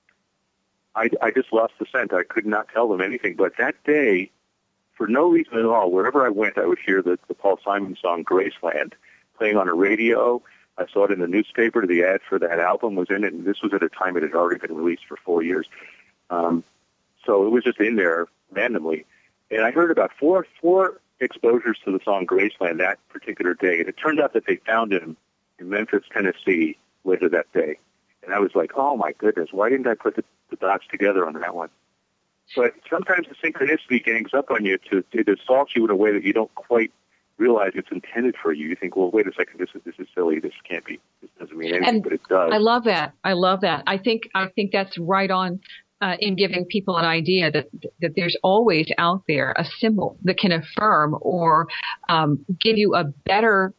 I, I just lost the scent. I could not tell them anything. But that day, for no reason at all, wherever I went, I would hear the, the Paul Simon song, Graceland, playing on a radio. I saw it in the newspaper. The ad for that album was in it, and this was at a time it had already been released for four years. Um, So it was just in there randomly. And I heard about four four exposures to the song Graceland that particular day. And it turned out that they found him in Memphis, Tennessee later that day. And I was like, oh, my goodness, why didn't I put the, the dots together on that one? But sometimes the synchronicity gangs up on you to it assaults you in a way that you don't quite realize it's intended for you. You think, well, wait a second, this is this is silly. This can't be. This doesn't mean anything, and but it does. I love that. I love that. I think I think that's right on. Uh, in giving people an idea that that there's always out there a symbol that can affirm or um, give you a better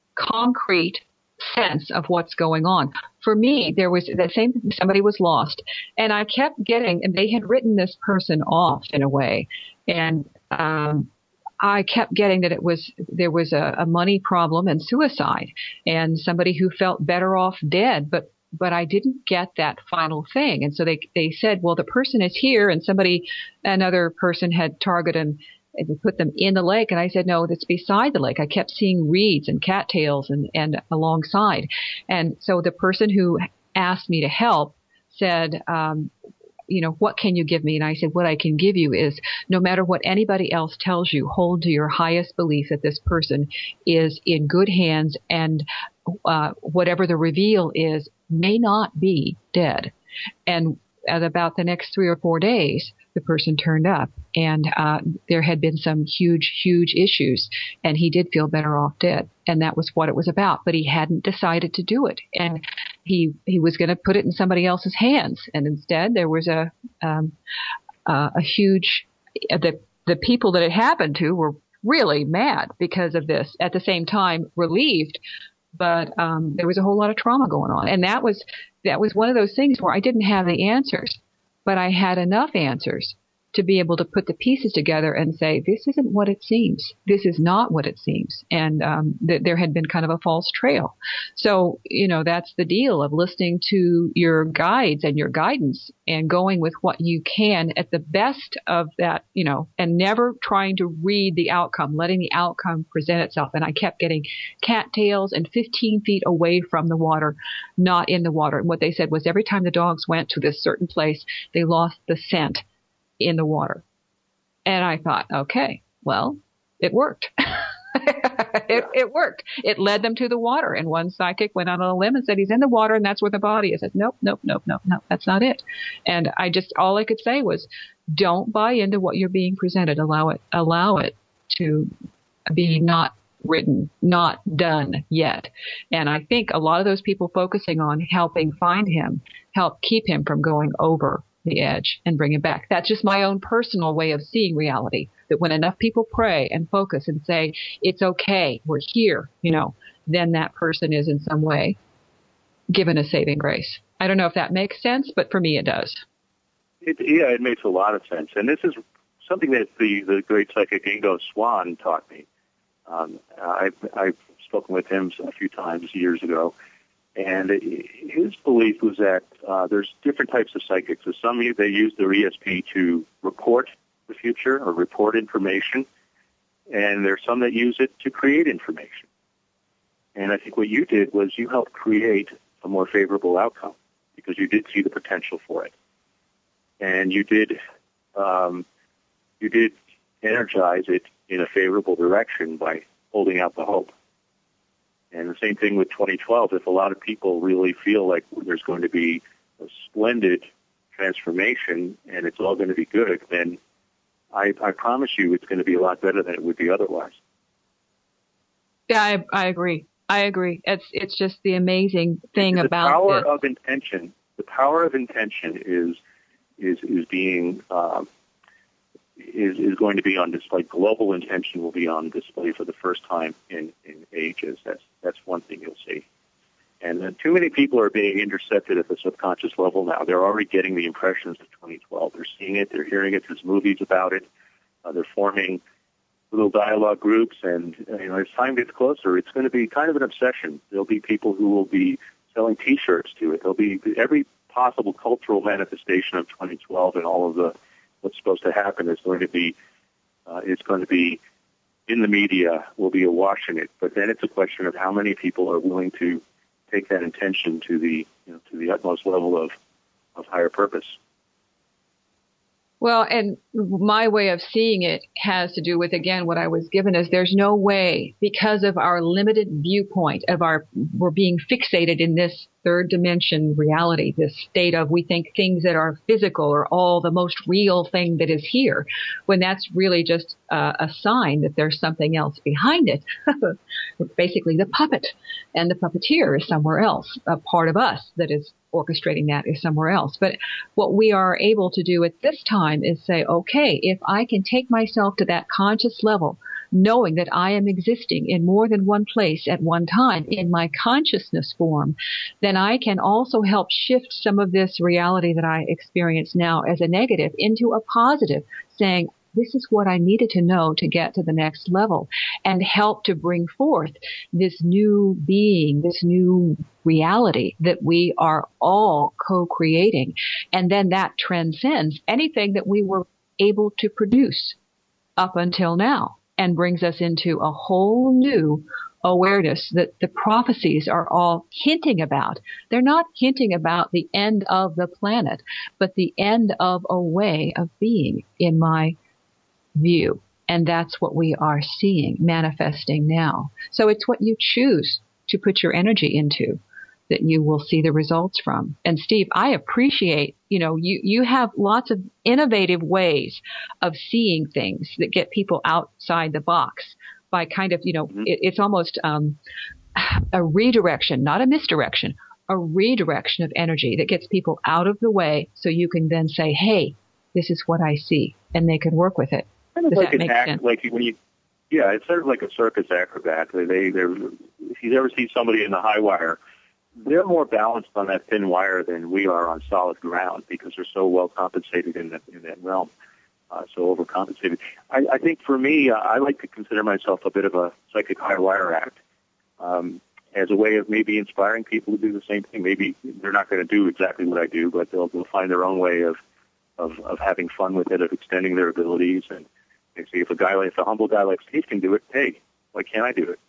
concrete sense of what's going on. For me, there was the same, somebody was lost, and I kept getting, and they had written this person off in a way, and um, I kept getting that it was, there was a, a money problem and suicide, and somebody who felt better off dead, but but I didn't get that final thing. And so they they said, well, the person is here, and somebody, another person had targeted him and put them in the lake. And I said, no, that's beside the lake. I kept seeing reeds and cattails and, and alongside. And so the person who asked me to help said, um, you know, what can you give me? And I said, what I can give you is no matter what anybody else tells you, hold to your highest belief that this person is in good hands, and uh, whatever the reveal is may not be dead. And at about the next three or four days, the person turned up, and uh, there had been some huge, huge issues, and he did feel better off dead. And that was what it was about. But he hadn't decided to do it. And he he was going to put it in somebody else's hands. And instead, there was a um, uh, a huge the the people that it happened to were really mad because of this. At the same time, relieved. But um, there was a whole lot of trauma going on. And that was that was one of those things where I didn't have the answers, but I had enough answers to be able to put the pieces together and say, this isn't what it seems. This is not what it seems. And um, th- there had been kind of a false trail. So, you know, that's the deal of listening to your guides and your guidance and going with what you can at the best of that, you know, and never trying to read the outcome, letting the outcome present itself. And I kept getting cattails and fifteen feet away from the water, not in the water. And what they said was every time the dogs went to this certain place, they lost the scent in the water. And I thought, okay, well, it worked. it, it worked. It led them to the water. And one psychic went out on a limb and said, he's in the water and that's where the body is. I said, nope, nope, nope, nope, nope, that's not it. And I just, all I could say was, don't buy into what you're being presented. Allow it, allow it to be not written, not done yet. And I think a lot of those people focusing on helping find him, help keep him from going over the edge and bring him back. That's just my own personal way of seeing reality, that when enough people pray and focus and say, it's okay, we're here, you know, then that person is in some way given a saving grace. I don't know if that makes sense, but for me it does. It, yeah, it makes a lot of sense. And this is something that the, the great psychic Ingo Swann taught me. Um, I've, I've spoken with him a few times years ago. And his belief was that uh, there's different types of psychics. So some they use their E S P to report the future or report information, and there's some that use it to create information. And I think what you did was you helped create a more favorable outcome because you did see the potential for it, and you did um, you did energize it in a favorable direction by holding out the hope. And the same thing with twenty twelve. If a lot of people really feel like there's going to be a splendid transformation and it's all going to be good, then I, I promise you it's going to be a lot better than it would be otherwise. Yeah, I, I agree. I agree. It's it's just the amazing thing the about power this. of intention. The power of intention is is is being um, is is going to be on display. Global intention will be on display for the first time in, in ages. That's that's one thing you'll see. And then too many people are being intercepted at the subconscious level now. They're already getting the impressions of twenty twelve. They're seeing it. They're hearing it. There's movies about it. Uh, they're forming little dialogue groups. And uh, you know, as time gets closer, it's going to be kind of an obsession. There'll be people who will be selling T-shirts to it. There'll be every possible cultural manifestation of twenty twelve and all of the what's supposed to happen is going to be uh, is going to be in the media. Will be awash in it. But then it's a question of how many people are willing to take that intention to the you know, to the utmost level of, of higher purpose. Well, and my way of seeing it has to do with, again, what I was given is there's no way, because of our limited viewpoint of our, we're being fixated in this third dimension reality, this state of we think things that are physical are all the most real thing that is here, when that's really just uh, a sign that there's something else behind it. It's basically the puppet, and the puppeteer is somewhere else. A part of us that is orchestrating that is somewhere else. But what we are able to do at this time is say, okay, if I can take myself to that conscious level, knowing that I am existing in more than one place at one time in my consciousness form, then I can also help shift some of this reality that I experience now as a negative into a positive, saying, this is what I needed to know to get to the next level, and help to bring forth this new being, this new reality that we are all co-creating. And then that transcends anything that we were able to produce up until now and brings us into a whole new awareness that the prophecies are all hinting about. They're not hinting about the end of the planet, but the end of a way of being, in my view. And that's what we are seeing manifesting now. So it's what you choose to put your energy into that you will see the results from. And Steve, I appreciate, you know, you, you have lots of innovative ways of seeing things that get people outside the box by kind of, you know, mm-hmm. it, it's almost um, a redirection, not a misdirection, a redirection of energy that gets people out of the way so you can then say, hey, this is what I see, and they can work with it. Kind of Does like that an make act, sense? like when you, yeah, it's sort of like a circus acrobat. They, they, they're, if you ever see somebody in the high wire, they're more balanced on that thin wire than we are on solid ground because they're so well compensated in that in that realm, uh, so overcompensated. I, I think for me, uh, I like to consider myself a bit of a psychic high wire act, um, as a way of maybe inspiring people to do the same thing. Maybe they're not going to do exactly what I do, but they'll, they'll find their own way of, of of having fun with it, of extending their abilities. And they see if a guy, like if a humble guy like Steve can do it, hey, why can't I do it?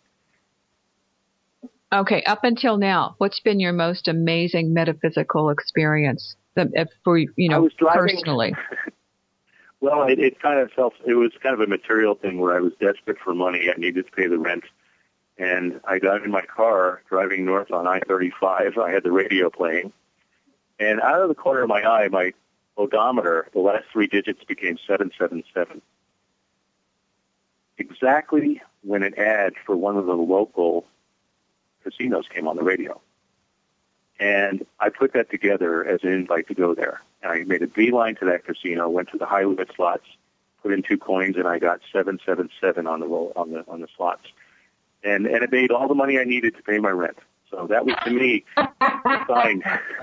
Okay, up until now, what's been your most amazing metaphysical experience for, you know, I was driving, personally? Well, it, it kind of self, it was kind of a material thing where I was desperate for money. I needed to pay the rent. And I got in my car driving north on I thirty-five. I had the radio playing. And out of the corner of my eye, my odometer, the last three digits became seven seven seven. Exactly when an ad for one of the local casinos came on the radio. And I put that together as an invite to go there. And I made a beeline to that casino, went to the high limit slots, put in two coins, and I got seven seven seven on the roll, on the on the slots. And and it made all the money I needed to pay my rent. So that was, to me, a sign.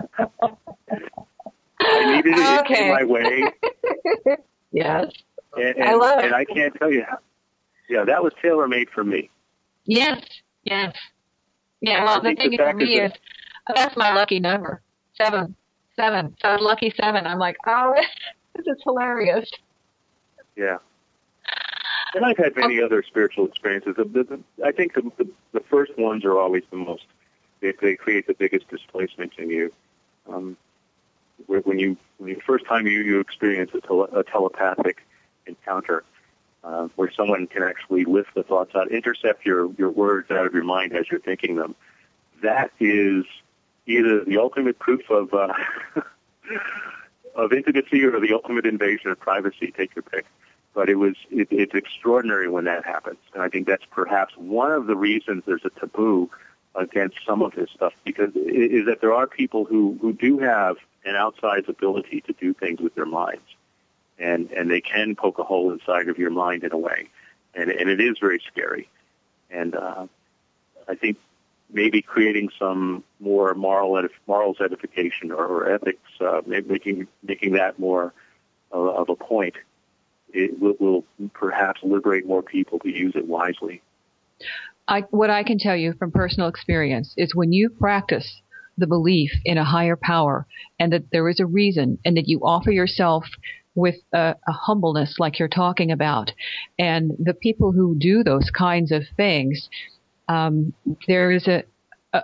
I needed it Okay. in my way. Yes. And, and, I love it. And I can't tell you how. Yeah, that was tailor-made for me. Yes, yes. Yeah, well, I the think thing the is for fact me is is That's my lucky number. Seven. Seven. So lucky seven. I'm like, oh, this is hilarious. Yeah. And I've had many other spiritual experiences. The, the, I think the, the, the first ones are always the most, they, they create the biggest displacement in you. Um, when you, when you first time you, you experience a, tele, a telepathic encounter, uh, where someone can actually lift the thoughts out, intercept your, your words out of your mind as you're thinking them, that is either the ultimate proof of uh, of intimacy or the ultimate invasion of privacy. Take your pick. But it was it, it's extraordinary when that happens, and I think that's perhaps one of the reasons there's a taboo against some of this stuff, because it, is that there are people who, who do have an outsized ability to do things with their minds, and and they can poke a hole inside of your mind in a way, and and it is very scary, and uh, I think maybe creating some more moral edif- morals edification or, or ethics, uh, making making that more uh, of a point. It will, will perhaps liberate more people to use it wisely. I, what I can tell you from personal experience is when you practice the belief in a higher power and that there is a reason, and that you offer yourself with a, a humbleness like you're talking about, and the people who do those kinds of things, um, there is a, a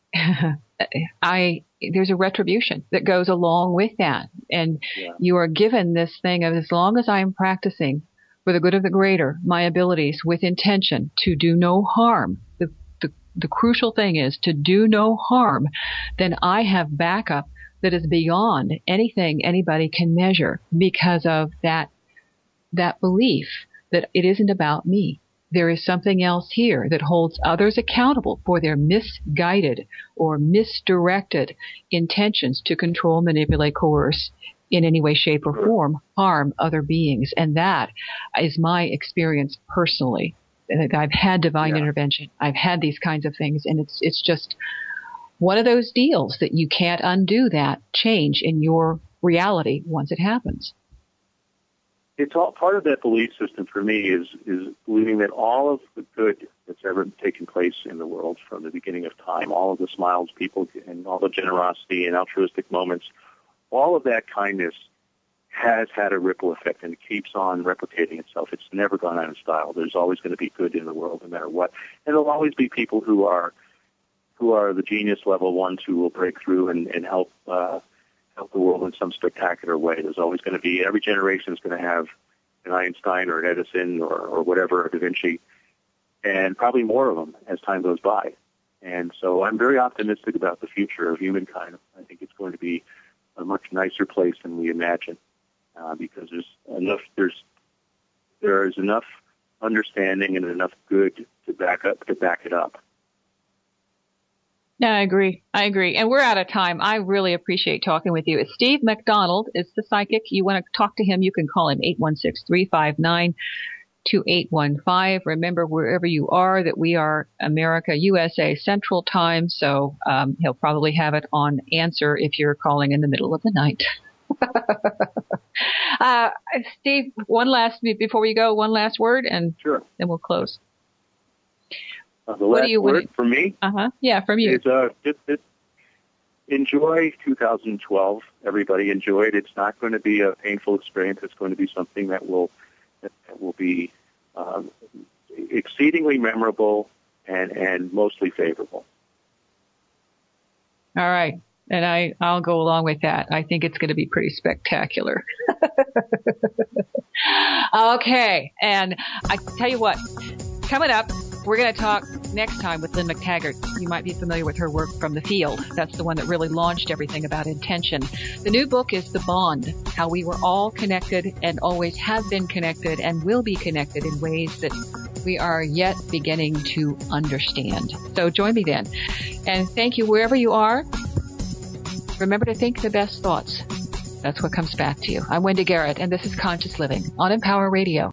I there's a retribution that goes along with that. And yeah. You are given this thing of, as long as I am practicing for the good of the greater, my abilities with intention to do no harm, the, the, the crucial thing is to do no harm, then I have backup that is beyond anything anybody can measure, because of that, that belief that it isn't about me. There is something else here that holds others accountable for their misguided or misdirected intentions to control, manipulate, coerce, in any way, shape, or form, harm other beings. And that is my experience personally. I've had divine yeah. intervention. I've had these kinds of things, and it's it's just one of those deals that you can't undo that change in your reality once it happens. It's all part of that belief system for me is is believing that all of the good that's ever taken place in the world from the beginning of time, all of the smiles people and all the generosity and altruistic moments, all of that kindness has had a ripple effect, and it keeps on replicating itself. It's never gone out of style. There's always going to be good in the world no matter what. And there'll always be people who are who are the genius level ones who will break through and, and help uh help the world in some spectacular way. There's always going to be, every generation is going to have an Einstein or an Edison or, or whatever, a Da Vinci, and probably more of them as time goes by. And so I'm very optimistic about the future of humankind. I think it's going to be a much nicer place than we imagine, uh, because there's enough, there's, there is enough understanding and enough good to back up, to back it up. No, I agree. I agree. And we're out of time. I really appreciate talking with you. Steve McDonald is the psychic. You want to talk to him, you can call him eight one six, three five nine, two eight one five. Remember, wherever you are, that we are America, U S A Central Time. So um, he'll probably have it on answer if you're calling in the middle of the night. uh, Steve, one last, before we go, one last word, and sure. Then we'll close. Uh, the last word winning? For me? Uh-huh. Yeah, from you. Is, uh, just, just enjoy two thousand twelve. Everybody enjoy it. It's not going to be a painful experience. It's going to be something that will that will be um, exceedingly memorable and, and mostly favorable. All right. And I, I'll go along with that. I think it's going to be pretty spectacular. Okay. And I tell you what, coming up, we're going to talk next time with Lynn McTaggart. You might be familiar with her work from the field. That's the one that really launched everything about intention. The new book is The Bond, how we were all connected and always have been connected and will be connected in ways that we are yet beginning to understand. So join me then. And thank you wherever you are. Remember to think the best thoughts. That's what comes back to you. I'm Wendy Garrett, and this is Conscious Living on Empower Radio.